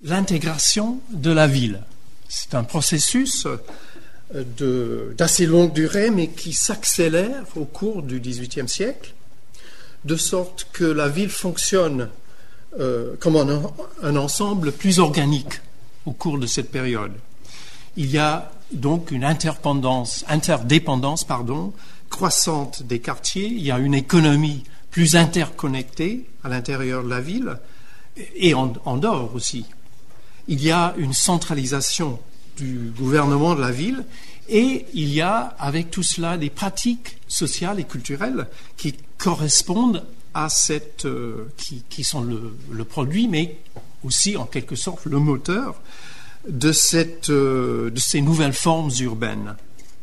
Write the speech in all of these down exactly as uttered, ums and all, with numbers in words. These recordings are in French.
l'intégration de la ville. C'est un processus de, d'assez longue durée, mais qui s'accélère au cours du dix-huitième siècle, de sorte que la ville fonctionne euh, comme un, un ensemble plus organique au cours de cette période. Il y a donc une interdépendance, interdépendance pardon, croissante des quartiers, il y a une économie plus interconnectée à l'intérieur de la ville et en, en dehors aussi. Il y a une centralisation du gouvernement de la ville et il y a avec tout cela des pratiques sociales et culturelles qui correspondent à cette, euh, qui, qui sont le, le produit, mais aussi en quelque sorte le moteur de, cette, euh, de ces nouvelles formes urbaines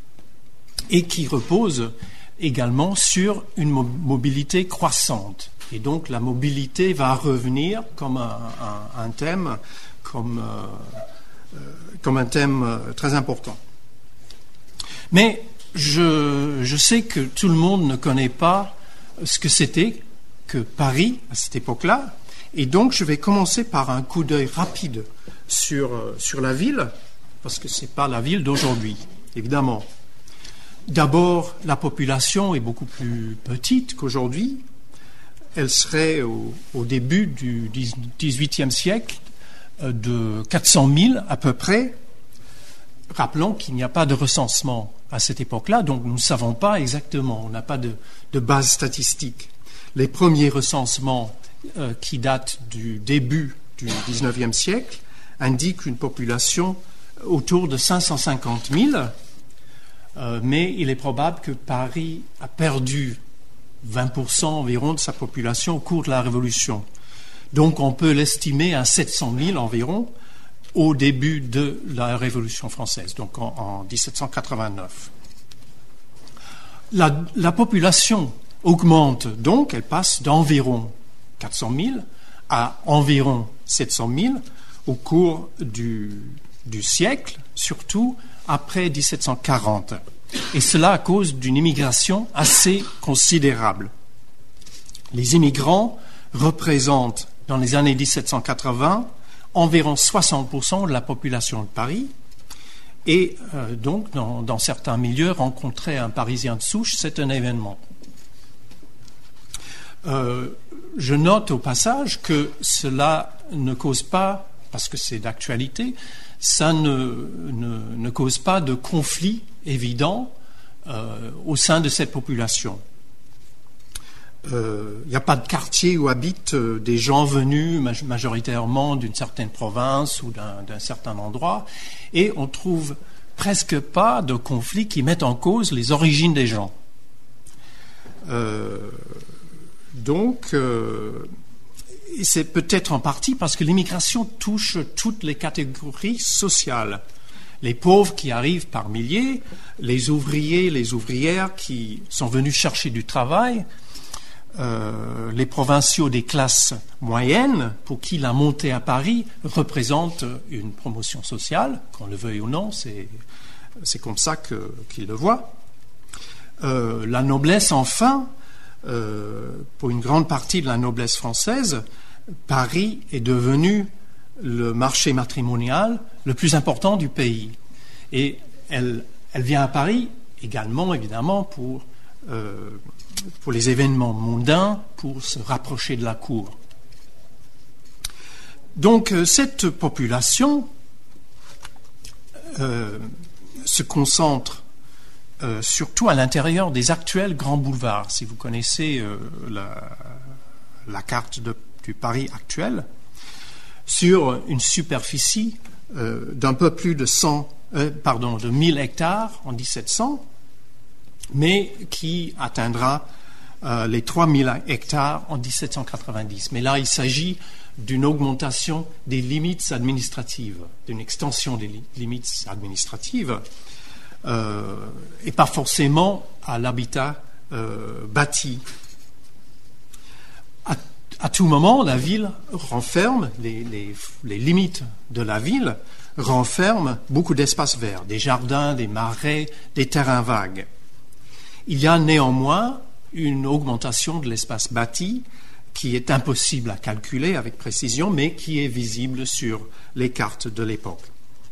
et qui reposent également sur une mobilité croissante. Et donc la mobilité va revenir comme un, un, un thème, comme, euh, comme un thème euh, très important. Mais je, je sais que tout le monde ne connaît pas ce que c'était que Paris à cette époque-là, et donc je vais commencer par un coup d'œil rapide sur, sur la ville, parce que ce n'est pas la ville d'aujourd'hui, évidemment. D'abord, la population est beaucoup plus petite qu'aujourd'hui. Elle serait au, au début du dix-huitième siècle de quatre cent mille à peu près. Rappelons qu'il n'y a pas de recensement à cette époque-là, donc nous ne savons pas exactement, on n'a pas de, de base statistique. Les premiers recensements euh, qui datent du début du dix-neuvième siècle indiquent une population autour de cinq cent cinquante mille, euh, mais il est probable que Paris a perdu vingt pour cent environ de sa population au cours de la Révolution. Donc on peut l'estimer à sept cent mille environ au début de la Révolution française, donc en, en dix-sept cent quatre-vingt-neuf. La, la population augmente donc, elle passe d'environ quatre cent mille à environ sept cent mille au cours du, du siècle, surtout après dix-sept cent quarante. Et cela à cause d'une immigration assez considérable. Les immigrants représentent, dans les années dix-sept cent quatre-vingts, environ soixante pour cent de la population de Paris. Et euh, donc, dans, dans certains milieux, rencontrer un Parisien de souche, c'est un événement. Euh, je note au passage que cela ne cause pas, parce que c'est d'actualité, ça ne, ne, ne cause pas de conflit évident euh, au sein de cette population. Il euh, n'y a pas de quartier où habitent euh, des gens venus maj- majoritairement d'une certaine province ou d'un, d'un certain endroit, et on trouve presque pas de conflits qui mettent en cause les origines des gens. Euh, donc, euh, c'est peut-être en partie parce que l'immigration touche toutes les catégories sociales. Les pauvres qui arrivent par milliers, les ouvriers, les ouvrières qui sont venus chercher du travail, euh, les provinciaux des classes moyennes, pour qui la montée à Paris représente une promotion sociale, qu'on le veuille ou non, c'est, c'est comme ça que, qu'ils le voient. Euh, la noblesse, enfin, euh, pour une grande partie de la noblesse française, Paris est devenu le marché matrimonial le plus important du pays. Et elle, elle vient à Paris également, évidemment, pour, euh, pour les événements mondains, pour se rapprocher de la cour. Donc, cette population euh, se concentre euh, surtout à l'intérieur des actuels grands boulevards. Si vous connaissez euh, la, la carte de, du Paris actuel, sur une superficie euh, d'un peu plus de cent, euh, pardon, de mille hectares en dix-sept cents, mais qui atteindra euh, les trois mille hectares en dix-sept cent quatre-vingt-dix. Mais là, il s'agit d'une augmentation des limites administratives, d'une extension des li- limites administratives, euh, et pas forcément à l'habitat euh, bâti. À, à tout moment, la ville renferme, les, les, les limites de la ville renferment beaucoup d'espaces verts, des jardins, des marais, des terrains vagues. Il y a néanmoins une augmentation de l'espace bâti qui est impossible à calculer avec précision, mais qui est visible sur les cartes de l'époque.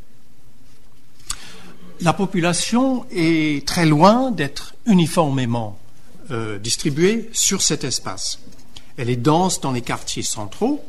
La population est très loin d'être uniformément euh, distribuée sur cet espace. Elle est dense dans les quartiers centraux,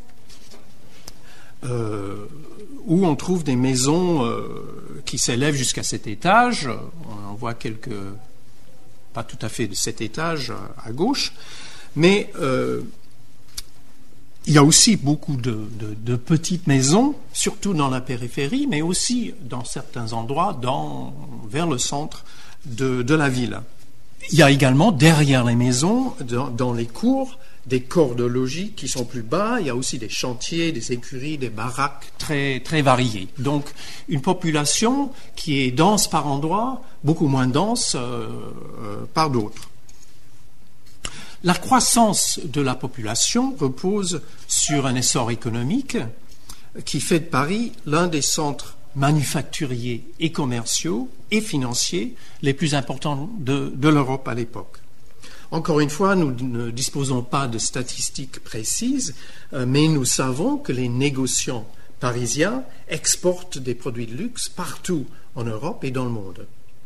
euh, où on trouve des maisons euh, qui s'élèvent jusqu'à sept étages. On en voit quelques, pas tout à fait de sept étages à gauche, mais euh, il y a aussi beaucoup de, de, de petites maisons, surtout dans la périphérie, mais aussi dans certains endroits dans, vers le centre de, de la ville. Il y a également derrière les maisons, dans, dans les cours, des corps de logis qui sont plus bas. Il y a aussi des chantiers, des écuries, des baraques très, très variées. Donc une population qui est dense par endroits, beaucoup moins dense euh, euh, par d'autres. La croissance de la population repose sur un essor économique qui fait de Paris l'un des centres manufacturiers et commerciaux et financiers les plus importants de, de l'Europe à l'époque. Encore une fois, nous ne disposons pas de statistiques précises, mais nous savons que les négociants parisiens exportent des produits de luxe partout en Europe et dans le monde.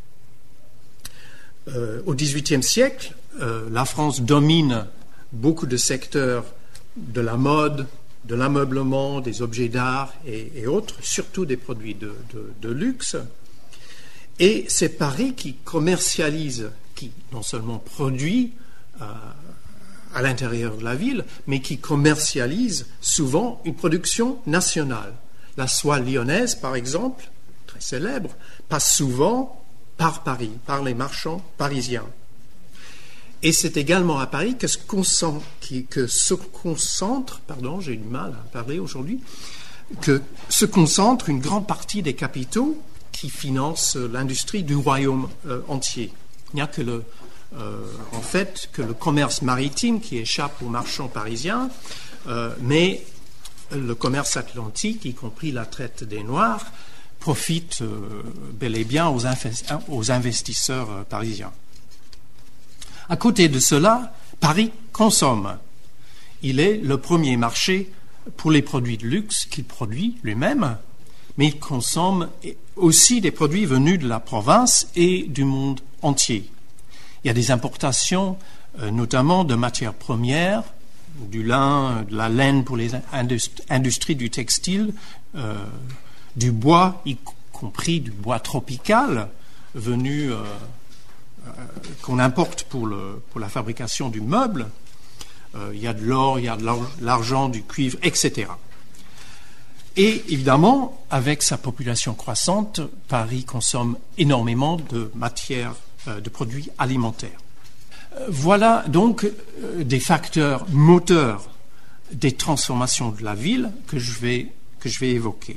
Euh, au dix-huitième siècle, euh, la France domine beaucoup de secteurs de la mode, de l'ameublement, des objets d'art et, et autres, surtout des produits de, de, de luxe. Et c'est Paris qui commercialise, qui non seulement produit euh, à l'intérieur de la ville, mais qui commercialise souvent une production nationale. La soie lyonnaise, par exemple, très célèbre, passe souvent par Paris, par les marchands parisiens. Et c'est également à Paris que se concentre, que se concentre pardon, j'ai du mal à parler aujourd'hui, que se concentre une grande partie des capitaux qui financent l'industrie du royaume euh, entier. Il n'y a que le, euh, en fait, que le commerce maritime qui échappe aux marchands parisiens, euh, mais le commerce atlantique, y compris la traite des Noirs, profite euh, bel et bien aux, invest- aux investisseurs euh, parisiens. À côté de cela, Paris consomme. Il est le premier marché pour les produits de luxe qu'il produit lui-même, mais il consomme aussi des produits venus de la province et du monde entier. Il y a des importations, euh, notamment de matières premières, du lin, de la laine pour les indust- industries du textile, euh, du bois, y compris du bois tropical, venu, euh, euh, qu'on importe pour, le, pour la fabrication du meuble. Euh, il y a de l'or, il y a de l'argent, du cuivre, et cetera. Et évidemment, avec sa population croissante, Paris consomme énormément de matières, euh, de produits alimentaires. Euh, voilà donc euh, des facteurs moteurs des transformations de la ville que je vais, que je vais évoquer.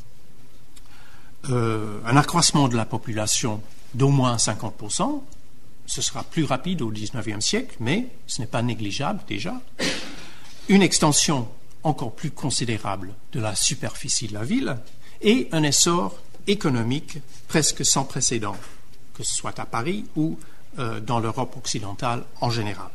Euh, un accroissement de la population d'au moins cinquante pour cent, ce sera plus rapide au dix-neuvième siècle, mais ce n'est pas négligeable déjà. Une extension encore plus considérable de la superficie de la ville et un essor économique presque sans précédent, que ce soit à Paris ou euh, dans l'Europe occidentale en général.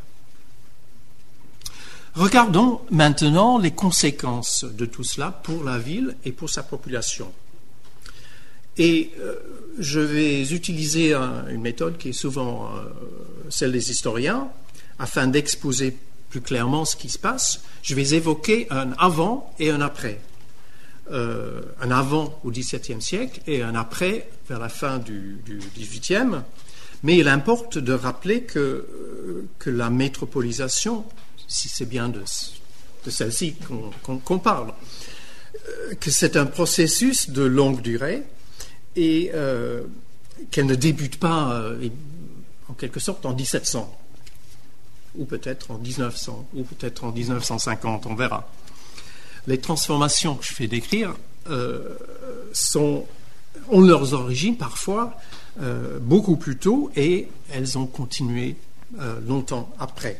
Regardons maintenant les conséquences de tout cela pour la ville et pour sa population. Et euh, je vais utiliser un, une méthode qui est souvent euh, celle des historiens, afin d'exposer plus clairement ce qui se passe. Je vais évoquer un avant et un après. Euh, un avant au dix-septième siècle et un après vers la fin du, du dix-huitième. Mais il importe de rappeler que, euh, que la métropolisation, si c'est bien de, de celle-ci qu'on, qu'on, qu'on parle, euh, que c'est un processus de longue durée, et euh, qu'elle ne débute pas, euh, en quelque sorte, en dix-sept cents, ou peut-être en dix-neuf cents, ou peut-être en dix-neuf cent cinquante, on verra. Les transformations que je fais décrire euh, sont, ont leurs origines parfois euh, beaucoup plus tôt, et elles ont continué euh, longtemps après.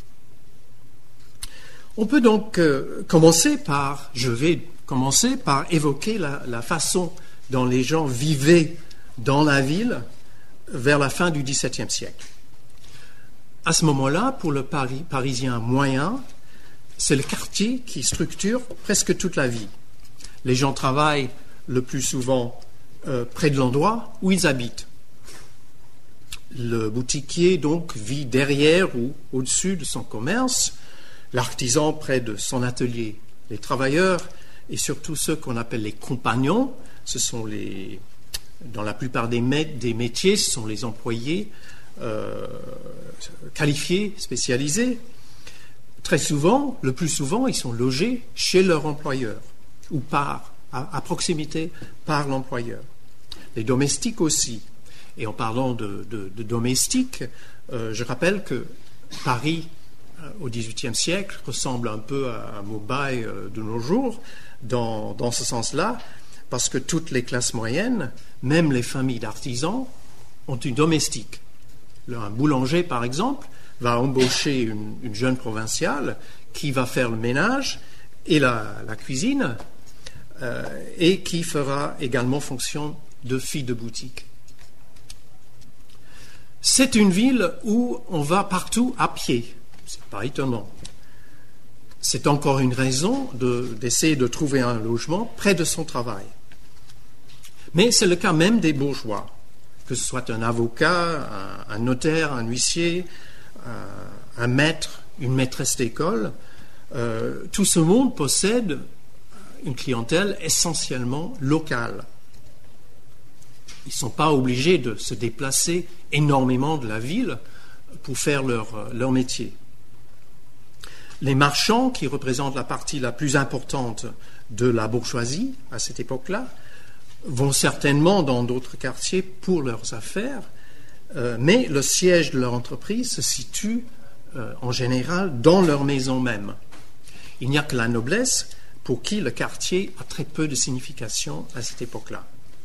On peut donc euh, commencer par, je vais commencer par évoquer la, la façon dont les gens vivaient dans la ville vers la fin du dix-septième siècle. À ce moment-là, pour le Paris, Parisien moyen, c'est le quartier qui structure presque toute la vie. Les gens travaillent le plus souvent euh, près de l'endroit où ils habitent. Le boutiquier, donc, vit derrière ou au-dessus de son commerce, l'artisan près de son atelier. Les travailleurs, et surtout ceux qu'on appelle les compagnons, ce sont les, dans la plupart des, mé- des métiers, ce sont les employés euh, qualifiés, spécialisés. Très souvent, le plus souvent, ils sont logés chez leur employeur ou par, à, à proximité par l'employeur. Les domestiques aussi. Et en parlant de, de, de domestiques, euh, je rappelle que Paris, euh, au dix-huitième siècle, ressemble un peu à, à Mumbai euh, de nos jours, dans, dans ce sens-là, parce que toutes les classes moyennes, même les familles d'artisans, ont une domestique. Un boulanger, par exemple, va embaucher une, une jeune provinciale qui va faire le ménage et la, la cuisine, euh, et qui fera également fonction de fille de boutique. C'est une ville où on va partout à pied. C'est pas étonnant. C'est encore une raison de, d'essayer de trouver un logement près de son travail. Mais c'est le cas même des bourgeois, que ce soit un avocat, un, un notaire, un huissier, un, un maître, une maîtresse d'école. Euh, tout ce monde possède une clientèle essentiellement locale. Ils ne sont pas obligés de se déplacer énormément de la ville pour faire leur, leur métier. Les marchands, qui représentent la partie la plus importante de la bourgeoisie à cette époque-là, vont certainement dans d'autres quartiers pour leurs affaires, euh, mais le siège de leur entreprise se situe euh, en général dans leur maison même. Il n'y a que la noblesse pour qui le quartier a très peu de signification à cette époque-là.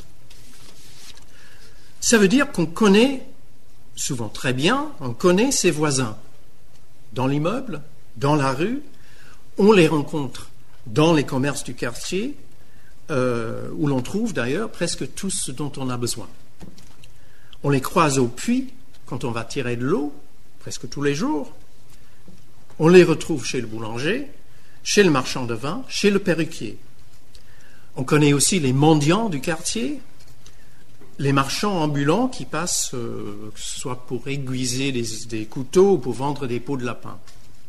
Ça veut dire qu'on connaît, souvent très bien, on connaît ses voisins. Dans l'immeuble, dans la rue, on les rencontre dans les commerces du quartier, euh, où l'on trouve d'ailleurs presque tout ce dont on a besoin. On les croise au puits quand on va tirer de l'eau, presque tous les jours. On les retrouve chez le boulanger, chez le marchand de vin, chez le perruquier. On connaît aussi les mendiants du quartier, les marchands ambulants qui passent, euh, que ce soit pour aiguiser des, des couteaux ou pour vendre des pots de lapin.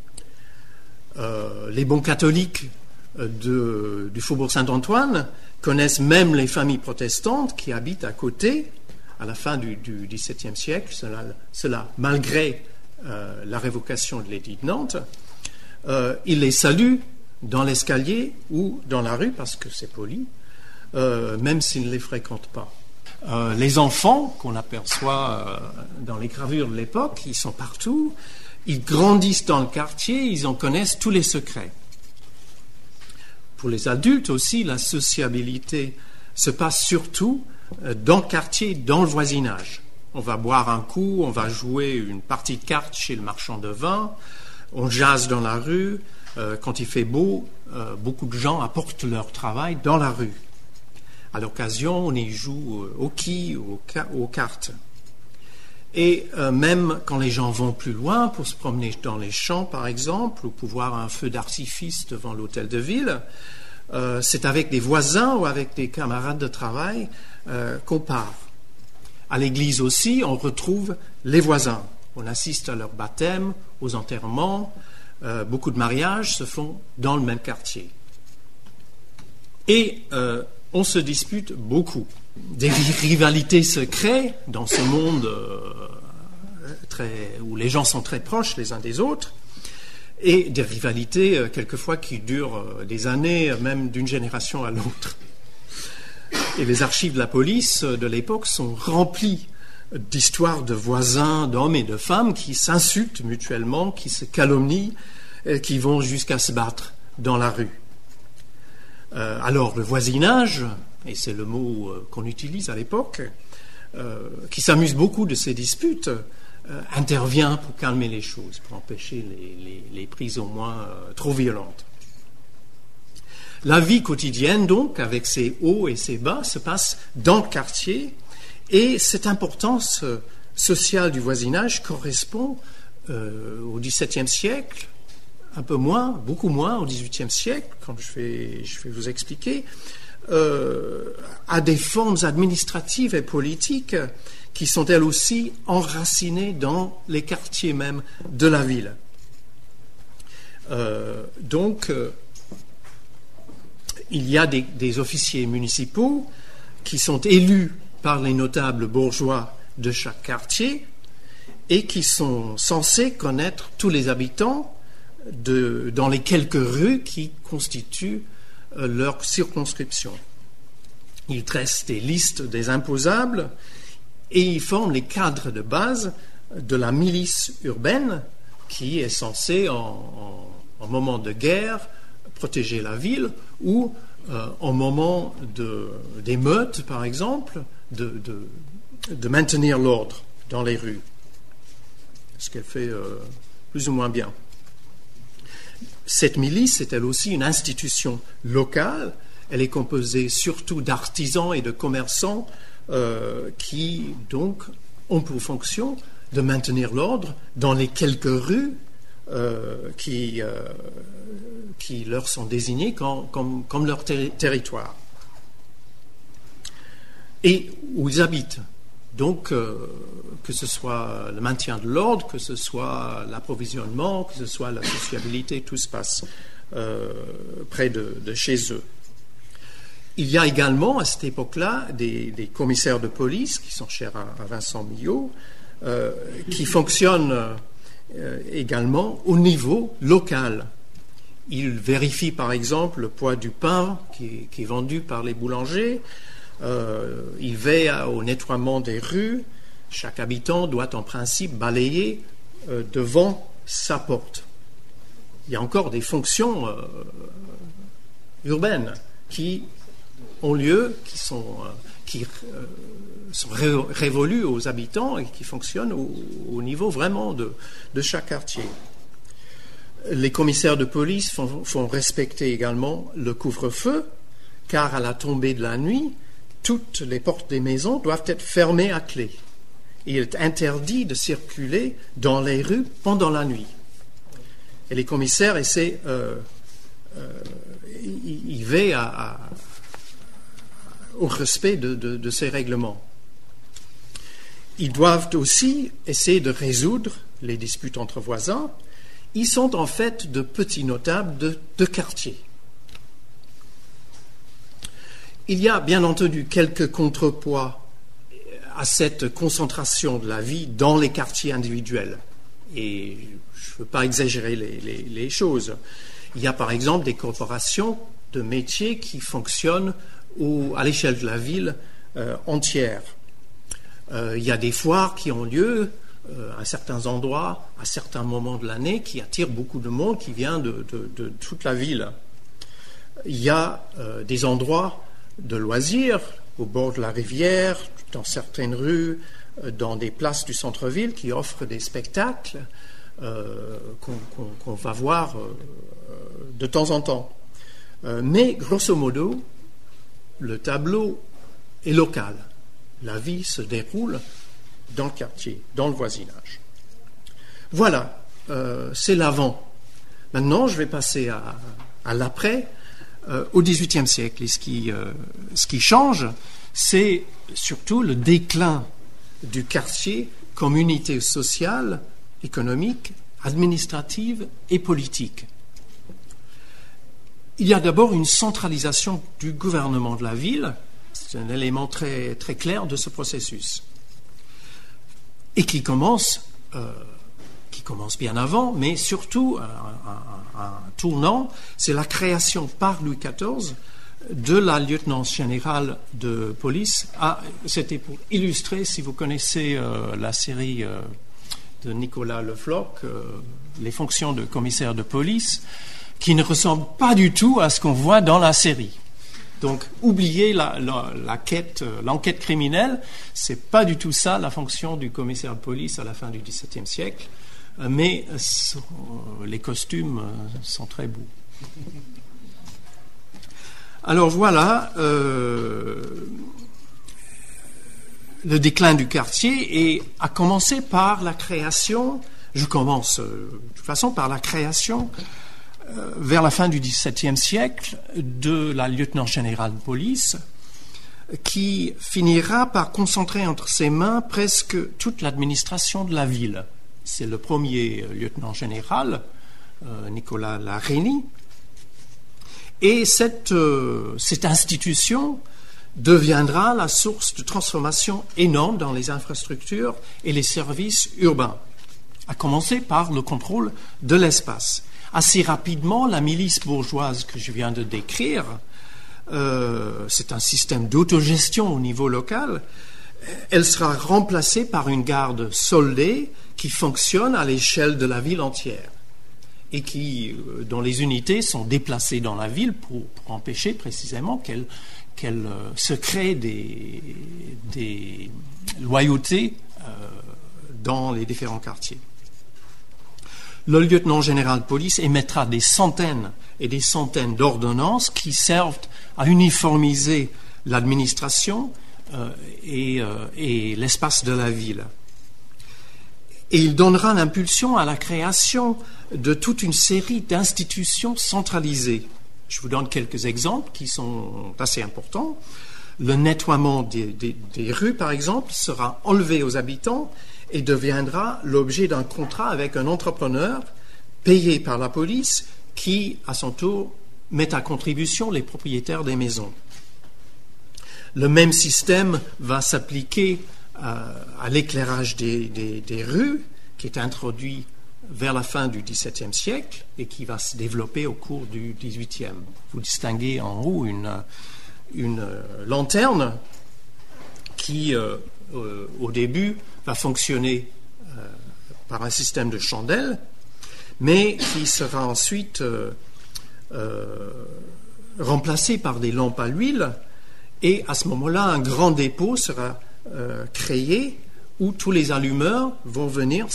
Euh, les bons catholiques de, du Faubourg Saint-Antoine connaissent même les familles protestantes qui habitent à côté à la fin du, du dix-septième siècle, cela, cela malgré euh, la révocation de l'édit de Nantes. Euh, ils les saluent dans l'escalier ou dans la rue parce que c'est poli, euh, même s'ils ne les fréquentent pas. Euh, les enfants qu'on aperçoit euh, dans les gravures de l'époque, ils sont partout, ils grandissent dans le quartier, ils en connaissent tous les secrets. Pour les adultes aussi, la sociabilité se passe surtout euh, dans le quartier, dans le voisinage. On va boire un coup, on va jouer une partie de cartes chez le marchand de vin, on jase dans la rue. Euh, quand il fait beau, euh, beaucoup de gens apportent leur travail dans la rue. À l'occasion, on y joue au quilles ou aux cartes. Et euh, même quand les gens vont plus loin, pour se promener dans les champs, par exemple, ou pour voir un feu d'artifice devant l'hôtel de ville, euh, c'est avec des voisins ou avec des camarades de travail euh, qu'on part. À l'église aussi, on retrouve les voisins. On assiste à leur baptême, aux enterrements. Euh, beaucoup de mariages se font dans le même quartier. Et euh, on se dispute beaucoup. Des rivalités se créent dans ce monde euh, très, où les gens sont très proches les uns des autres, et des rivalités euh, quelquefois qui durent euh, des années, même d'une génération à l'autre. Et les archives de la police euh, de l'époque sont remplies d'histoires de voisins, d'hommes et de femmes qui s'insultent mutuellement, qui se calomnient, et qui vont jusqu'à se battre dans la rue. Euh, alors le voisinage, et c'est le mot euh, qu'on utilise à l'époque, euh, qui s'amuse beaucoup de ces disputes, euh, intervient pour calmer les choses, pour empêcher les, les, les prises au moins euh, trop violentes. La vie quotidienne, donc, avec ses hauts et ses bas, se passe dans le quartier, et cette importance euh, sociale du voisinage correspond euh, au dix-septième siècle un peu moins, beaucoup moins au dix-huitième siècle, comme je vais, je vais vous expliquer, euh, à des formes administratives et politiques qui sont elles aussi enracinées dans les quartiers même de la ville. Euh, donc, euh, il y a des, des officiers municipaux qui sont élus par les notables bourgeois de chaque quartier et qui sont censés connaître tous les habitants de, dans les quelques rues qui constituent euh, leur circonscription. Ils dressent des listes des imposables et ils forment les cadres de base de la milice urbaine qui est censée, en, en, en moment de guerre, protéger la ville ou euh, en moment de, d'émeute, par exemple, de, de, de maintenir l'ordre dans les rues, ce qu'elle fait euh, plus ou moins bien. Cette milice est elle aussi une institution locale. Elle est composée surtout d'artisans et de commerçants euh, qui, donc, ont pour fonction de maintenir l'ordre dans les quelques rues euh, qui, euh, qui leur sont désignées comme, comme, comme leur terri- territoire et où ils habitent. Donc, euh, que ce soit le maintien de l'ordre, que ce soit l'approvisionnement, que ce soit la sociabilité, tout se passe euh, près de, de chez eux. Il y a également, à cette époque-là, des, des commissaires de police, qui sont chers à, à Vincent Millot, euh, qui fonctionnent euh, également au niveau local. Ils vérifient, par exemple, le poids du pain qui, qui est vendu par les boulangers. Euh, ils veillent au nettoiement des rues. Chaque habitant doit en principe balayer euh, devant sa porte. Il y a encore des fonctions euh, urbaines qui ont lieu, qui sont, euh, qui, euh, sont ré révolues aux habitants et qui fonctionnent au, au niveau vraiment de, de chaque quartier. Les commissaires de police font, font respecter également le couvre-feu, car à la tombée de la nuit, toutes les portes des maisons doivent être fermées à clé. Il est interdit de circuler dans les rues pendant la nuit. Et les commissaires essaient, euh, euh, ils veillent à, à, au respect de, de, de ces règlements. Ils doivent aussi essayer de résoudre les disputes entre voisins. Ils sont en fait de petits notables de, de quartier. Il y a bien entendu quelques contrepoids à cette concentration de la vie dans les quartiers individuels. Et je ne veux pas exagérer les, les, les choses. Il y a par exemple des corporations de métiers qui fonctionnent au, à l'échelle de la ville euh, entière. Euh, il y a des foires qui ont lieu euh, à certains endroits, à certains moments de l'année, qui attirent beaucoup de monde qui vient de, de, de toute la ville. Il y a euh, des endroits de loisirs au bord de la rivière, dans certaines rues, euh, dans des places du centre-ville qui offrent des spectacles euh, qu'on qu'on, qu'on va voir euh, de temps en temps. Euh, mais grosso modo, le tableau est local. La vie se déroule dans le quartier, dans le voisinage. Voilà, euh, c'est l'avant. Maintenant, je vais passer à, à l'après, euh, au dix-huitième siècle. Et ce qui, euh, ce qui change, c'est surtout le déclin du quartier comme unité sociale, économique, administrative et politique. Il y a d'abord une centralisation du gouvernement de la ville. C'est un élément très, très clair de ce processus. Et qui commence, euh, qui commence bien avant, mais surtout, un, un, un tournant, c'est la création par Louis quatorze de la lieutenance générale de police. Ah, c'était pour illustrer, si vous connaissez euh, la série euh, de Nicolas Le Floch, euh, les fonctions de commissaire de police, qui ne ressemble pas du tout à ce qu'on voit dans la série. Donc, oubliez la, la, la quête, l'enquête criminelle, c'est pas du tout ça la fonction du commissaire de police à la fin du dix-septième siècle, mais euh, les costumes sont très beaux. Alors voilà, euh, le déclin du quartier et a commencé par la création, je commence euh, de toute façon par la création euh, vers la fin du dix-septième siècle, de la lieutenant-général de police, qui finira par concentrer entre ses mains presque toute l'administration de la ville. C'est le premier lieutenant-général, euh, Nicolas Larénie, et cette, euh, cette institution deviendra la source de transformation énorme dans les infrastructures et les services urbains, à commencer par le contrôle de l'espace. Assez rapidement, la milice bourgeoise que je viens de décrire, euh, c'est un système d'autogestion au niveau local, elle sera remplacée par une garde soldée qui fonctionne à l'échelle de la ville entière et qui, dont les unités sont déplacées dans la ville pour, pour empêcher précisément qu'elle, qu'elle euh, se crée des, des loyautés euh, dans les différents quartiers. Le lieutenant-général de police émettra des centaines et des centaines d'ordonnances qui servent à uniformiser l'administration euh, et, euh, et l'espace de la ville. Et il donnera l'impulsion à la création de toute une série d'institutions centralisées. Je vous donne quelques exemples qui sont assez importants. Le nettoiement des, des, des rues, par exemple, sera enlevé aux habitants et deviendra l'objet d'un contrat avec un entrepreneur payé par la police qui, à son tour, met à contribution les propriétaires des maisons. Le même système va s'appliquer à, à l'éclairage des, des, des rues, qui est introduit vers la fin du dix-septième siècle et qui va se développer au cours du dix-huitième. Vous distinguez en haut une, une lanterne qui, euh, euh, au début, va fonctionner euh, par un système de chandelles, mais qui sera ensuite euh, euh, remplacé par des lampes à l'huile, et à ce moment-là, un grand dépôt sera euh, créé où tous les allumeurs vont venir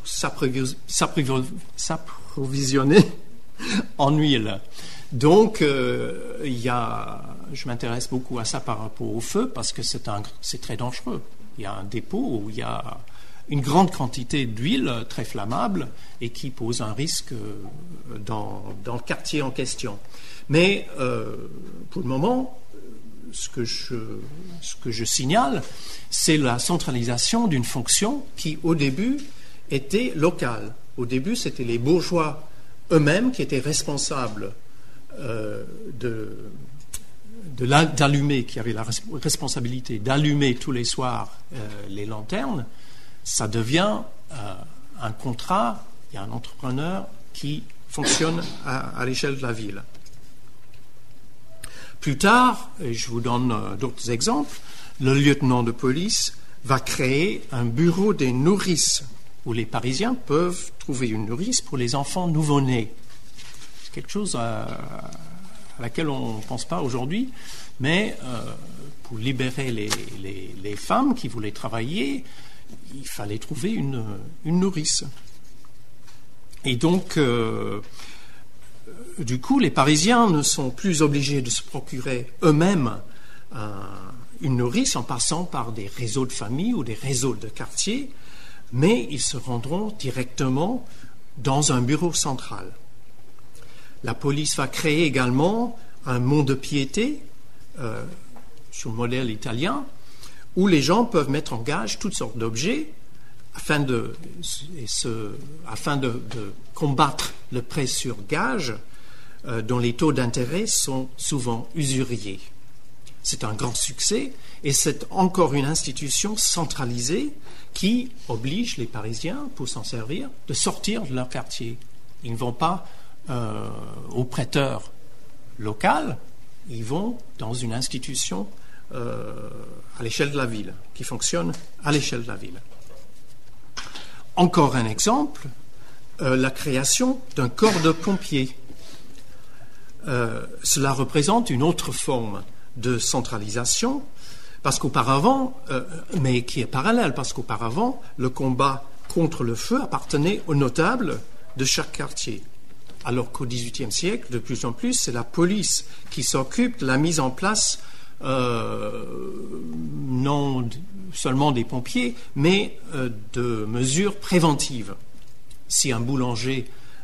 s'approvisionner en huile. Donc, euh, il y a, je m'intéresse beaucoup à ça par rapport au feu, parce que c'est, un, c'est très dangereux. Il y a un dépôt où il y a une grande quantité d'huile très flammable et qui pose un risque dans, dans le quartier en question. Mais euh, pour le moment, ce que je, ce que je signale, c'est la centralisation d'une fonction qui, au début, était locale. Au début, c'était les bourgeois eux-mêmes qui étaient responsables euh, de, de d'allumer, qui avaient la responsabilité d'allumer tous les soirs euh, les lanternes. Ça devient euh, un contrat, il y a un entrepreneur qui fonctionne à, à l'échelle de la ville. Plus tard, et je vous donne euh, d'autres exemples, le lieutenant de police va créer un bureau des nourrices où les Parisiens peuvent trouver une nourrice pour les enfants nouveau-nés. C'est quelque chose à, à laquelle on ne pense pas aujourd'hui, mais euh, pour libérer les, les, les femmes qui voulaient travailler, il fallait trouver une, une nourrice. Et donc, euh, du coup, les Parisiens ne sont plus obligés de se procurer eux-mêmes un, une nourrice en passant par des réseaux de familles ou des réseaux de quartiers, mais ils se rendront directement dans un bureau central. La police va créer également un mont-de-piété, euh, sur le modèle italien, où les gens peuvent mettre en gage toutes sortes d'objets afin de, et ce, afin de, de combattre le prêt sur gage euh, dont les taux d'intérêt sont souvent usuriers. C'est un grand succès et c'est encore une institution centralisée qui oblige les Parisiens, pour s'en servir, de sortir de leur quartier. Ils ne vont pas euh, au prêteur local, ils vont dans une institution euh, à l'échelle de la ville, qui fonctionne à l'échelle de la ville. Encore un exemple, euh, la création d'un corps de pompiers. Euh, cela représente une autre forme de centralisation, parce qu'auparavant, euh, mais qui est parallèle, parce qu'auparavant, le combat contre le feu appartenait aux notables de chaque quartier. Alors qu'au dix-huitième siècle, de plus en plus, c'est la police qui s'occupe de la mise en place euh, non seulement des pompiers, mais euh, de mesures préventives. Si un boulanger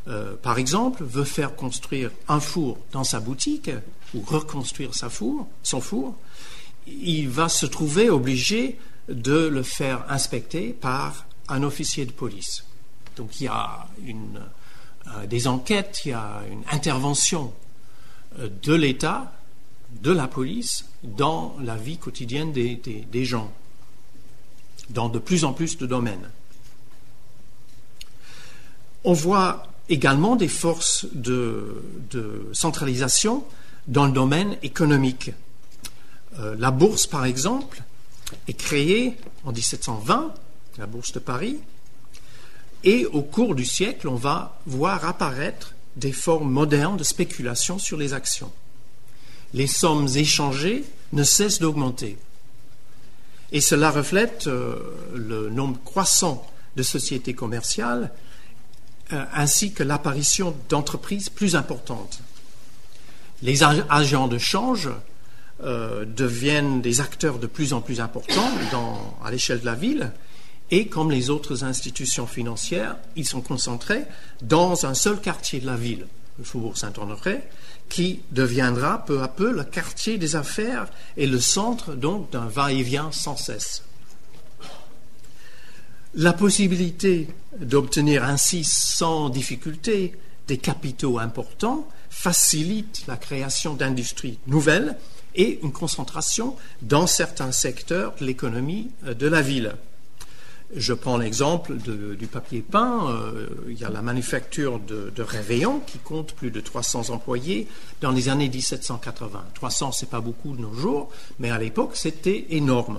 euh, par exemple, veut faire construire un four dans sa boutique ou reconstruire sa four, son four, il va se trouver obligé de le faire inspecter par un officier de police. Donc il y a une, euh, des enquêtes, il y a une intervention euh, de l'État, de la police, dans la vie quotidienne des, des, des gens, dans de plus en plus de domaines. On voit également des forces de, de centralisation dans le domaine économique. Euh, la bourse, par exemple, est créée en dix-sept cent vingt, la bourse de Paris, et au cours du siècle, on va voir apparaître des formes modernes de spéculation sur les actions. Les sommes échangées ne cessent d'augmenter. Et cela reflète euh, le nombre croissant de sociétés commerciales euh, ainsi que l'apparition d'entreprises plus importantes. Les ag- agents de change euh, deviennent des acteurs de plus en plus importants dans, à l'échelle de la ville et comme les autres institutions financières, ils sont concentrés dans un seul quartier de la ville, le Faubourg Saint-Honoré, qui deviendra peu à peu le quartier des affaires et le centre donc d'un va-et-vient sans cesse. La possibilité d'obtenir ainsi sans difficulté des capitaux importants facilite la création d'industries nouvelles et une concentration dans certains secteurs de l'économie de la ville. Je prends l'exemple de, du papier peint. Euh, il y a la manufacture de, de Réveillon qui compte plus de trois cents employés dans les années dix-sept cent quatre-vingts. trois cents, c'est pas beaucoup de nos jours, mais à l'époque, c'était énorme.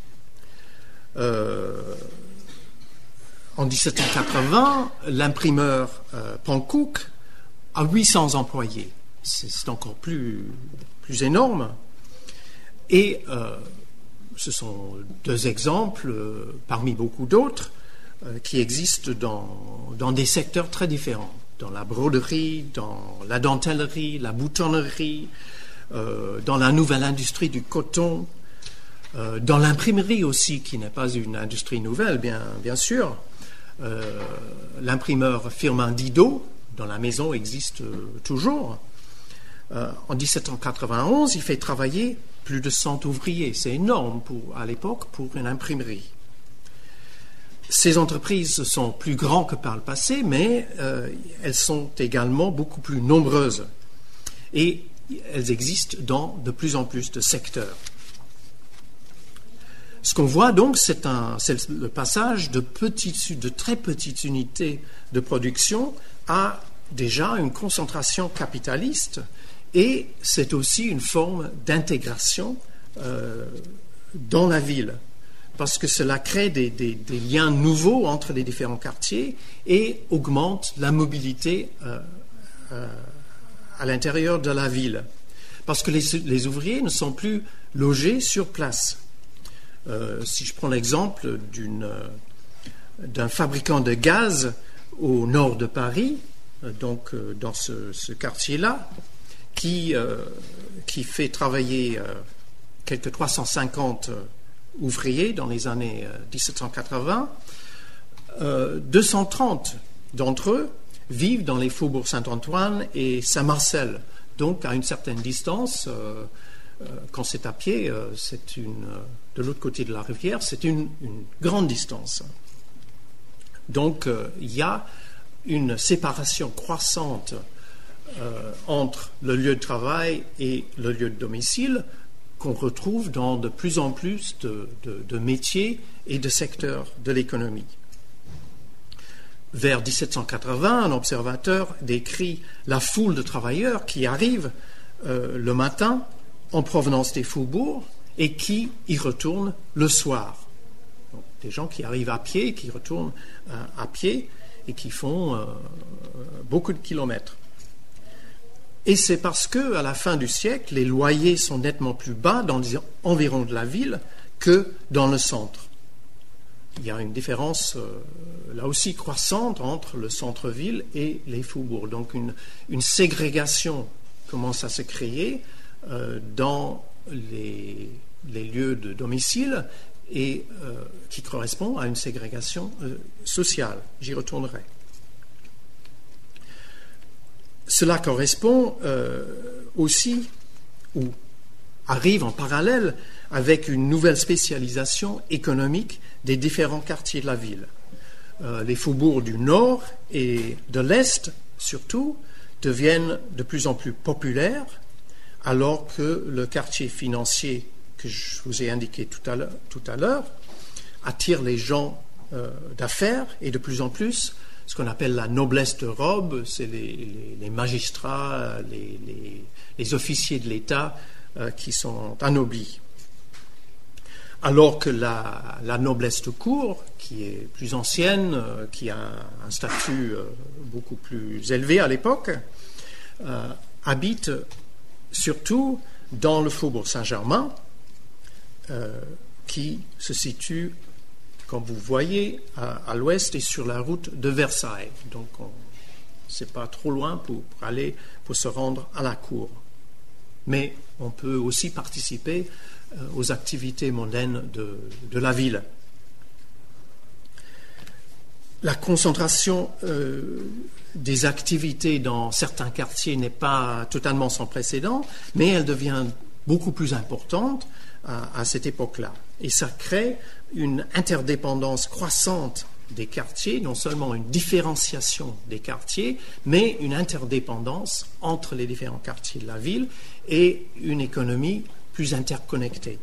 Euh, en dix-sept cent quatre-vingts, l'imprimeur euh, Pankouk a huit cents employés. C'est, c'est encore plus, plus énorme. Et euh, ce sont deux exemples euh, parmi beaucoup d'autres euh, qui existent dans, dans des secteurs très différents. Dans la broderie, dans la dentellerie, la boutonnerie, euh, dans la nouvelle industrie du coton, euh, dans l'imprimerie aussi, qui n'est pas une industrie nouvelle, bien, bien sûr. Euh, l'imprimeur Firmin Didot, dans la maison, existe euh, toujours. Euh, en dix-sept cent quatre-vingt-onze, il fait travailler plus de cent ouvriers. C'est énorme pour, à l'époque pour une imprimerie. Ces entreprises sont plus grandes que par le passé, mais euh, elles sont également beaucoup plus nombreuses. Et elles existent dans de plus en plus de secteurs. Ce qu'on voit donc, c'est, un, c'est le passage de, petites, de très petites unités de production à déjà une concentration capitaliste. Et c'est aussi une forme d'intégration euh, dans la ville, parce que cela crée des, des, des liens nouveaux entre les différents quartiers et augmente la mobilité euh, euh, à l'intérieur de la ville, parce que les, les ouvriers ne sont plus logés sur place. Euh, si je prends l'exemple d'une, d'un fabricant de gaz au nord de Paris, donc euh, dans ce, ce quartier-là, Qui, euh, qui fait travailler euh, quelques trois cent cinquante euh, ouvriers dans les années euh, dix-sept cent quatre-vingts. Euh, deux cent trente d'entre eux vivent dans les faubourgs Saint-Antoine et Saint-Marcel, donc à une certaine distance. Euh, euh, quand c'est à pied, euh, c'est une, euh, de l'autre côté de la rivière, c'est une, une grande distance. Donc euh, il y a une séparation croissante Euh, entre le lieu de travail et le lieu de domicile qu'on retrouve dans de plus en plus de, de, de métiers et de secteurs de l'économie. Vers dix-sept cent quatre-vingts, un observateur décrit la foule de travailleurs qui arrivent euh, le matin en provenance des faubourgs et qui y retournent le soir. Donc, des gens qui arrivent à pied, qui retournent euh, à pied et qui font euh, beaucoup de kilomètres. Et c'est parce qu'à la fin du siècle, les loyers sont nettement plus bas dans les environs de la ville que dans le centre. Il y a une différence, euh, là aussi, croissante entre le centre-ville et les faubourgs. Donc une, une ségrégation commence à se créer euh, dans les, les lieux de domicile et euh, qui correspond à une ségrégation euh, sociale. J'y retournerai. cela correspond euh, aussi, ou arrive en parallèle, avec une nouvelle spécialisation économique des différents quartiers de la ville. Euh, les faubourgs du nord et de l'est, surtout, deviennent de plus en plus populaires, alors que le quartier financier que je vous ai indiqué tout à l'heure, tout à l'heure attire les gens euh, d'affaires et de plus en plus ce qu'on appelle la noblesse de robe, c'est les, les, les magistrats, les, les, les officiers de l'État euh, qui sont anoblis. Alors que la, la noblesse de cour, qui est plus ancienne, euh, qui a un statut euh, beaucoup plus élevé à l'époque, euh, habite surtout dans le faubourg Saint-Germain, euh, qui se situe, comme vous voyez, à, à l'ouest et sur la route de Versailles. Donc, c'est pas trop loin pour, pour aller, pour se rendre à la cour. Mais on peut aussi participer euh, aux activités mondaines de, de la ville. La concentration euh, des activités dans certains quartiers n'est pas totalement sans précédent, mais elle devient beaucoup plus importante à, à cette époque-là. Et ça crée une interdépendance croissante des quartiers, non seulement une différenciation des quartiers, mais une interdépendance entre les différents quartiers de la ville et une économie plus interconnectée.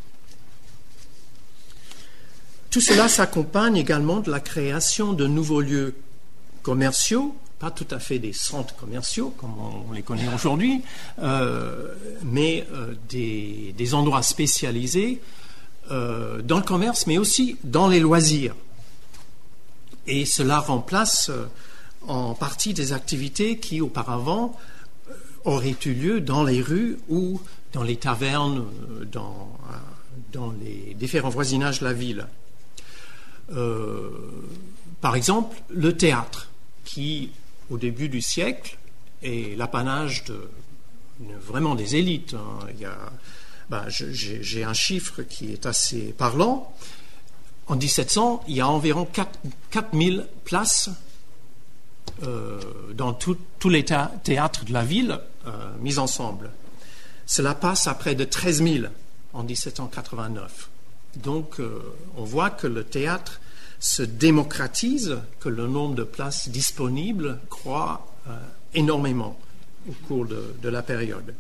Tout cela s'accompagne également de la création de nouveaux lieux commerciaux, pas tout à fait des centres commerciaux comme on les connaît aujourd'hui, euh, mais euh, des, des endroits spécialisés euh, dans le commerce, mais aussi dans les loisirs. Et cela remplace euh, en partie des activités qui auparavant euh, auraient eu lieu dans les rues ou dans les tavernes, euh, dans, euh, dans les différents voisinages de la ville. Euh, par exemple, le théâtre, qui, au début du siècle, est l'apanage de, de vraiment des élites. Hein. Il y a, ben, je, j'ai, j'ai un chiffre qui est assez parlant. En dix-sept cents, il y a environ quatre mille places euh, dans tout, tous les théâtres de la ville euh, mis ensemble. Cela passe à près de treize mille en dix-sept cent quatre-vingt-neuf. Donc, euh, on voit que le théâtre se démocratise, que le nombre de places disponibles croît euh, énormément au cours de, de la période.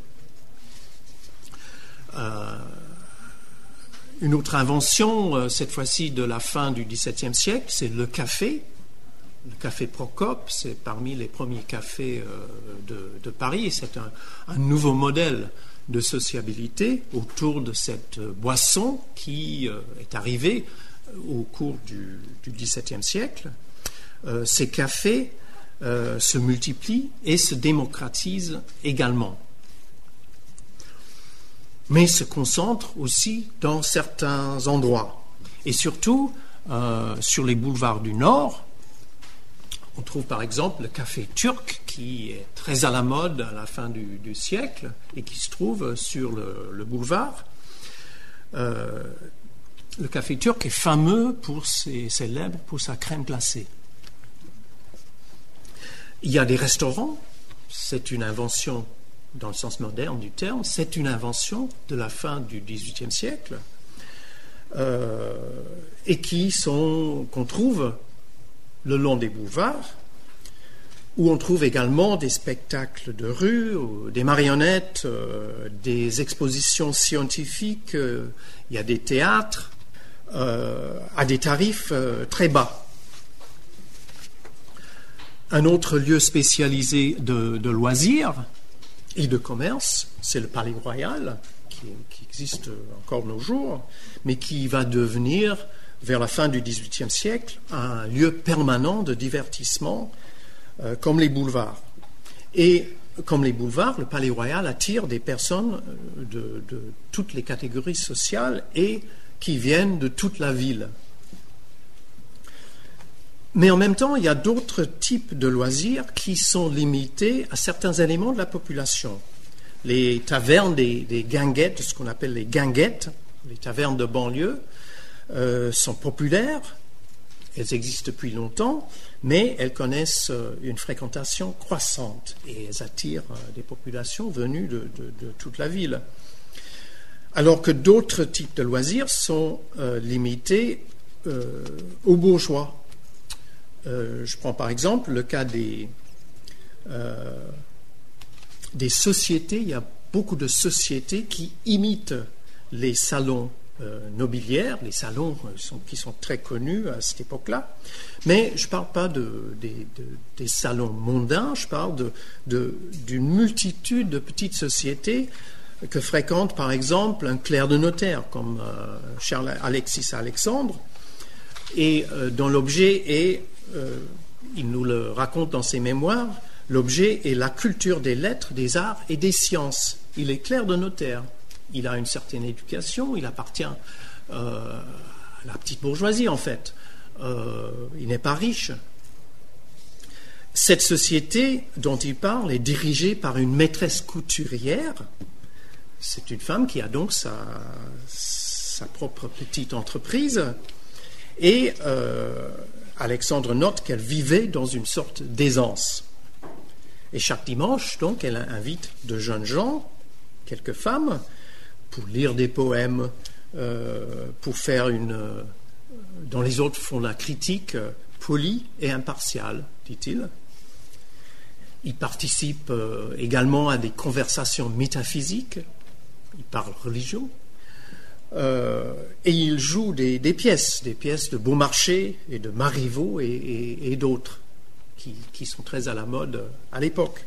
Euh, une autre invention, euh, cette fois-ci de la fin du dix-septième siècle, c'est le café. Le café Procope, c'est parmi les premiers cafés euh, de, de Paris. C'est un, un nouveau modèle de sociabilité autour de cette boisson qui euh, est arrivée au cours du, du dix-septième siècle. Euh, ces cafés euh, se multiplient et se démocratisent également, mais se concentrent aussi dans certains endroits. Et surtout, euh, sur les boulevards du Nord, on trouve par exemple le café turc qui est très à la mode à la fin du, du siècle et qui se trouve sur le, le boulevard. Euh, le café turc est fameux pour ses, célèbre pour sa crème glacée. Il y a des restaurants, c'est une invention dans le sens moderne du terme, c'est une invention de la fin du dix-huitième siècle euh, et qui sont, qu'on trouve le long des boulevards, où on trouve également des spectacles de rue, des marionnettes, euh, des expositions scientifiques, euh, il y a des théâtres euh, à des tarifs euh, très bas. Un autre lieu spécialisé de, de loisirs et de commerce, c'est le Palais Royal, qui, qui existe encore de nos jours, mais qui va devenir, vers la fin du dix-huitième siècle, un lieu permanent de divertissement, euh, comme les boulevards. Et comme les boulevards, le Palais Royal attire des personnes de, de toutes les catégories sociales et qui viennent de toute la ville. Mais en même temps, il y a d'autres types de loisirs qui sont limités à certains éléments de la population. Les tavernes des, des guinguettes, ce qu'on appelle les guinguettes, les tavernes de banlieue, euh, sont populaires elles existent depuis longtemps, mais elles connaissent une fréquentation croissante et elles attirent des populations venues de, de, de toute la ville. Alors que d'autres types de loisirs sont euh, limités euh, aux bourgeois. Euh, je prends par exemple le cas des, euh, des sociétés. Il y a beaucoup de sociétés qui imitent les salons euh, nobiliaires, les salons sont, qui sont très connus à cette époque-là. Mais je ne parle pas de, des, de, des salons mondains, je parle de, de, d'une multitude de petites sociétés que fréquente par exemple un clerc de notaire comme euh, Charles Alexis Alexandre, et euh, dont l'objet est, euh, il nous le raconte dans ses mémoires, l'objet est la culture des lettres, des arts et des sciences. Il est clerc de notaire, il a une certaine éducation, il appartient euh, à la petite bourgeoisie en fait, euh, il n'est pas riche. Cette société dont il parle est dirigée par une maîtresse couturière. C'est une femme qui a donc sa, sa propre petite entreprise et euh, Alexandre note qu'elle vivait dans une sorte d'aisance. Et chaque dimanche, donc, elle invite de jeunes gens, quelques femmes, pour lire des poèmes, euh, pour faire une... Euh, dont les autres font la critique euh, polie et impartiale, dit-il. Il participe euh, également à des conversations métaphysiques. Il parle religion, euh, et il joue des, des pièces, des pièces de Beaumarchais et de Marivaux et, et, et d'autres qui, qui sont très à la mode à l'époque.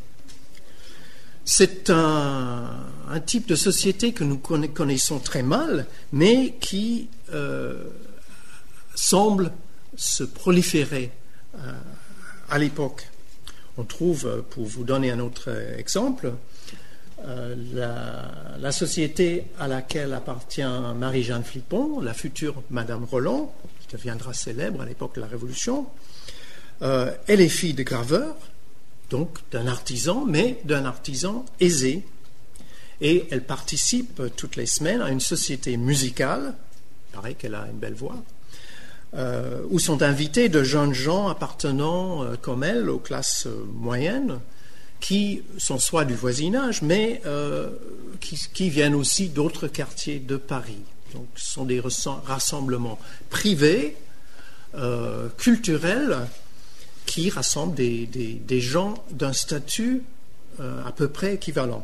C'est un, un type de société que nous connaissons très mal, mais qui euh, semble se proliférer euh, à l'époque. On trouve, pour vous donner un autre exemple, Euh, la, la société à laquelle appartient Marie-Jeanne Flippon, la future Madame Roland, qui deviendra célèbre à l'époque de la Révolution, euh, elle est fille de graveur, donc d'un artisan, mais d'un artisan aisé, et elle participe toutes les semaines à une société musicale, il paraît qu'elle a une belle voix, euh, où sont invités de jeunes gens appartenant, euh, comme elle, aux classes euh, moyennes, qui sont soit du voisinage, mais euh, qui, qui viennent aussi d'autres quartiers de Paris. Donc, ce sont des rassemblements privés, euh, culturels, qui rassemblent des, des, des gens d'un statut euh, à peu près équivalent.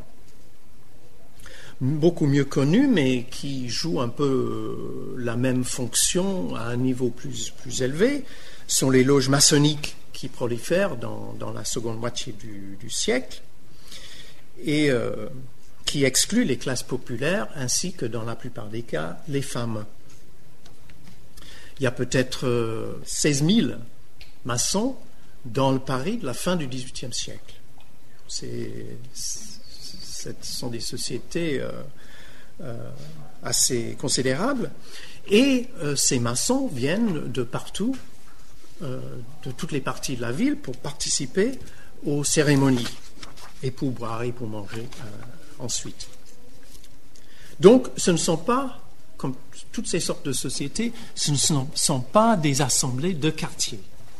Beaucoup mieux connus, mais qui jouent un peu la même fonction à un niveau plus, plus élevé, sont les loges maçonniques qui prolifèrent dans, dans la seconde moitié du, du siècle et euh, qui excluent les classes populaires ainsi que, dans la plupart des cas, les femmes. Il y a peut-être euh, seize mille maçons dans le Paris de la fin du dix-huitième siècle. C'est, ce sont des sociétés euh, euh, assez considérables et euh, ces maçons viennent de partout, de toutes les parties de la ville pour participer aux cérémonies et pour boire et pour manger euh, ensuite. Donc, ce ne sont pas, comme toutes ces sortes de sociétés, ce ne sont, sont pas des assemblées de quartier.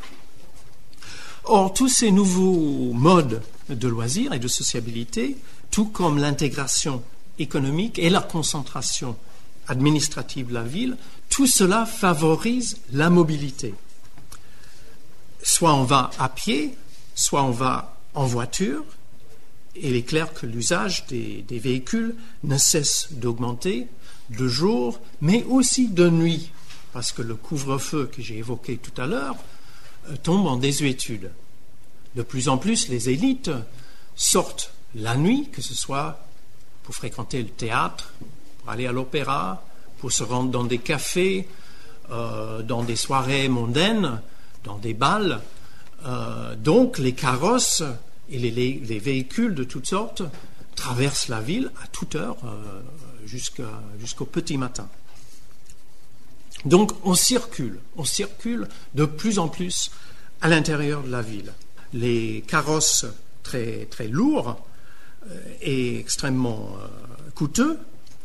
Or, tous ces nouveaux modes de loisirs et de sociabilité, tout comme l'intégration économique et la concentration administrative de la ville, tout cela favorise la mobilité. Soit on va à pied, soit on va en voiture, et il est clair que l'usage des, des véhicules ne cesse d'augmenter de jour, mais aussi de nuit, parce que le couvre-feu que j'ai évoqué tout à l'heure euh, tombe en désuétude. De plus en plus, les élites sortent la nuit, que ce soit pour fréquenter le théâtre, pour aller à l'opéra, pour se rendre dans des cafés, euh, dans des soirées mondaines, dans des bals. Euh, donc les carrosses et les, les, les véhicules de toutes sortes traversent la ville à toute heure euh, jusqu'à, jusqu'au petit matin. Donc on circule, on circule de plus en plus à l'intérieur de la ville. Les carrosses très, très lourds euh, et extrêmement euh, coûteux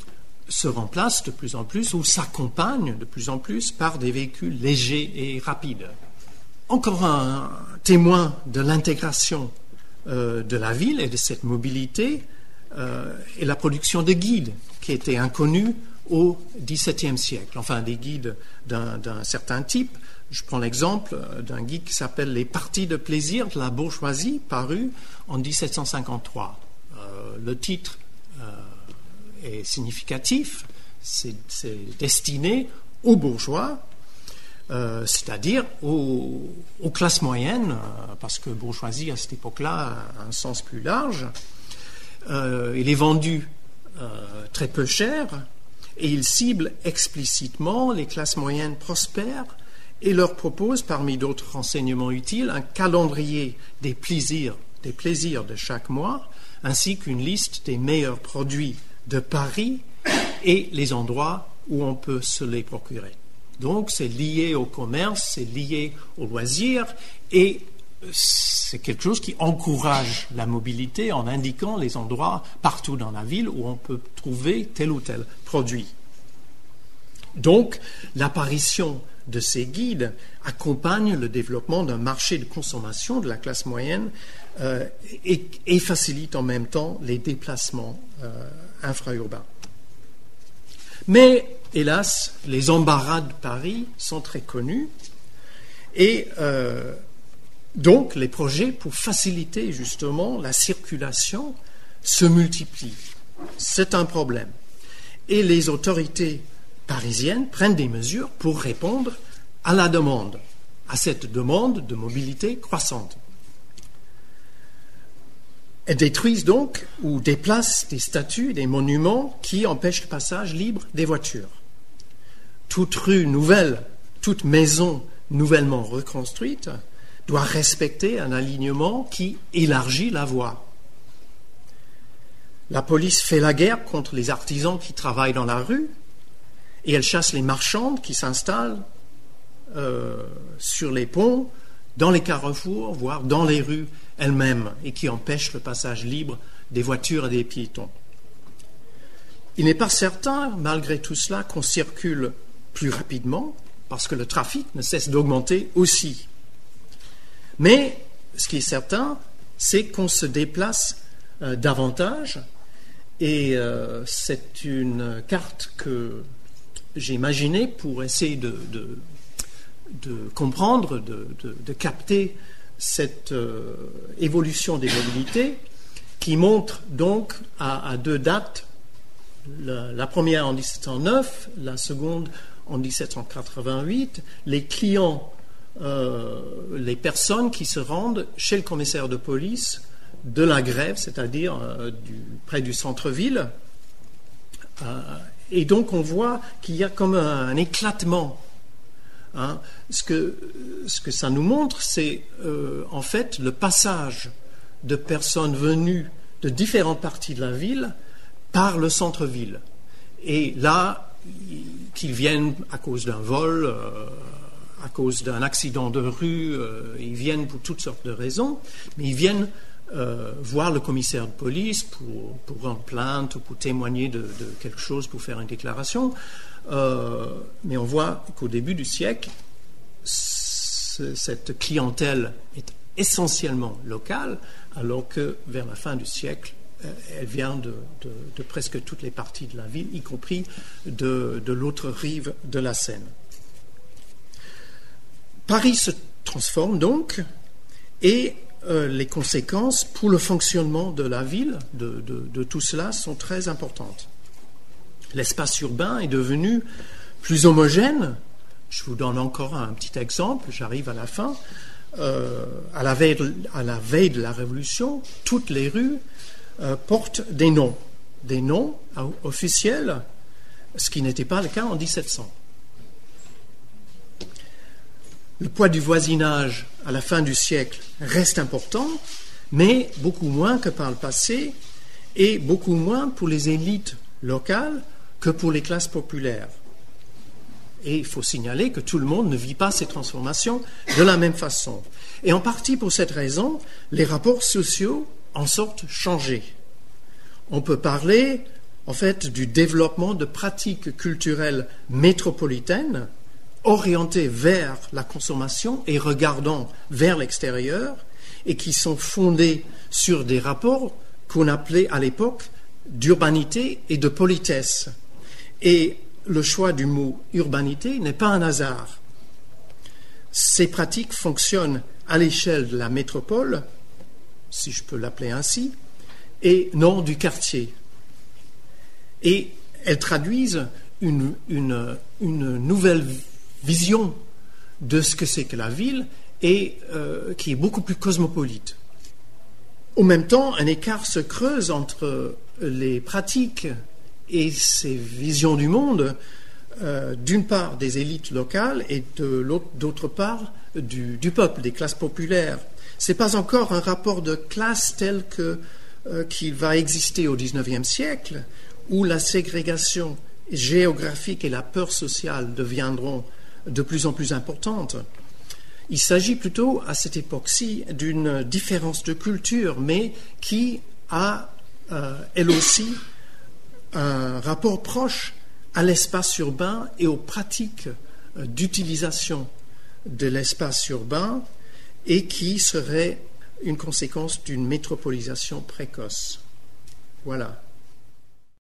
se remplacent de plus en plus ou s'accompagnent de plus en plus par des véhicules légers et rapides. Encore un témoin de l'intégration euh, de la ville et de cette mobilité euh, est la production de guides qui étaient inconnus au dix-septième siècle, enfin des guides d'un, d'un certain type. Je prends l'exemple d'un guide qui s'appelle « Les parties de plaisir de la bourgeoisie » paru en dix-sept cent cinquante-trois. Euh, le titre euh, est significatif, c'est, c'est destiné aux bourgeois, euh, c'est-à-dire aux, aux classes moyennes, euh, parce que bourgeoisie à cette époque-là a un sens plus large. Euh, il est vendu euh, très peu cher et il cible explicitement les classes moyennes prospères et leur propose, parmi d'autres renseignements utiles, un calendrier des plaisirs, des plaisirs de chaque mois, ainsi qu'une liste des meilleurs produits de Paris et les endroits où on peut se les procurer. Donc c'est lié au commerce, c'est lié au loisir et c'est quelque chose qui encourage la mobilité en indiquant les endroits partout dans la ville où on peut trouver tel ou tel produit. Donc l'apparition de ces guides accompagne le développement d'un marché de consommation de la classe moyenne euh, et, et facilite en même temps les déplacements euh, infraurbains. Mais, hélas, les embarras de Paris sont très connus et euh, donc les projets pour faciliter justement la circulation se multiplient. C'est un problème. Et les autorités parisiennes prennent des mesures pour répondre à la demande, à cette demande de mobilité croissante. Elles détruisent donc ou déplacent des statues, des monuments qui empêchent le passage libre des voitures. Toute rue nouvelle, toute maison nouvellement reconstruite doit respecter un alignement qui élargit la voie. La police fait la guerre contre les artisans qui travaillent dans la rue et elle chasse les marchandes qui s'installent euh, sur les ponts, dans les carrefours, voire dans les rues elles-mêmes et qui empêchent le passage libre des voitures et des piétons. Il n'est pas certain, malgré tout cela, qu'on circule plus rapidement parce que le trafic ne cesse d'augmenter aussi. Mais ce qui est certain, c'est qu'on se déplace euh, davantage et euh, c'est une carte que j'ai imaginée pour essayer de, de, de comprendre, de, de, de capter cette euh, évolution des mobilités qui montre donc à, à deux dates, la, la première en dix-sept cent neuf, la seconde en dix-sept cent quatre-vingt-huit, les clients, euh, les personnes qui se rendent chez le commissaire de police de la Grève, c'est-à-dire euh, du, près du centre-ville. Euh, et donc on voit qu'il y a comme un, un éclatement. Hein. Ce que, ce que ça nous montre, c'est euh, en fait le passage de personnes venues de différentes parties de la ville par le centre-ville. Et là, qu'ils viennent à cause d'un vol, euh, à cause d'un accident de rue, euh, ils viennent pour toutes sortes de raisons, mais ils viennent euh, voir le commissaire de police pour, pour rendre plainte ou pour témoigner de, de quelque chose, pour faire une déclaration. Euh, mais on voit qu'au début du siècle, ce, cette clientèle est essentiellement locale, alors que vers la fin du siècle, elle vient de, de, de presque toutes les parties de la ville, y compris de, de l'autre rive de la Seine. Paris se transforme donc et euh, les conséquences pour le fonctionnement de la ville, de, de, de tout cela, sont très importantes. L'espace urbain est devenu plus homogène. Je vous donne encore un petit exemple, j'arrive à la fin. Euh, à, la veille de, à la veille de la Révolution, toutes les rues euh, portent des noms, des noms officiels, ce qui n'était pas le cas en dix-sept cents. Le poids du voisinage à la fin du siècle reste important, mais beaucoup moins que par le passé et beaucoup moins pour les élites locales que pour les classes populaires. Et il faut signaler que tout le monde ne vit pas ces transformations de la même façon. Et en partie pour cette raison, les rapports sociaux en sortent changés. On peut parler en fait, du développement de pratiques culturelles métropolitaines orientées vers la consommation et regardant vers l'extérieur, et qui sont fondées sur des rapports qu'on appelait à l'époque d'urbanité et de politesse. Et le choix du mot urbanité n'est pas un hasard. Ces pratiques fonctionnent à l'échelle de la métropole, si je peux l'appeler ainsi, et non du quartier. Et elles traduisent une, une, une nouvelle vision de ce que c'est que la ville et euh, qui est beaucoup plus cosmopolite. En même temps, un écart se creuse entre les pratiques et ces visions du monde, euh, d'une part des élites locales et de l'autre, d'autre part du, du peuple, des classes populaires. Ce n'est pas encore un rapport de classe tel que, euh, qu'il va exister au dix-neuvième siècle, où la ségrégation géographique et la peur sociale deviendront de plus en plus importantes. Il s'agit plutôt, à cette époque-ci, d'une différence de culture, mais qui a, euh, elle aussi, un rapport proche à l'espace urbain et aux pratiques euh, d'utilisation de l'espace urbain, et qui serait une conséquence d'une métropolisation précoce. Voilà.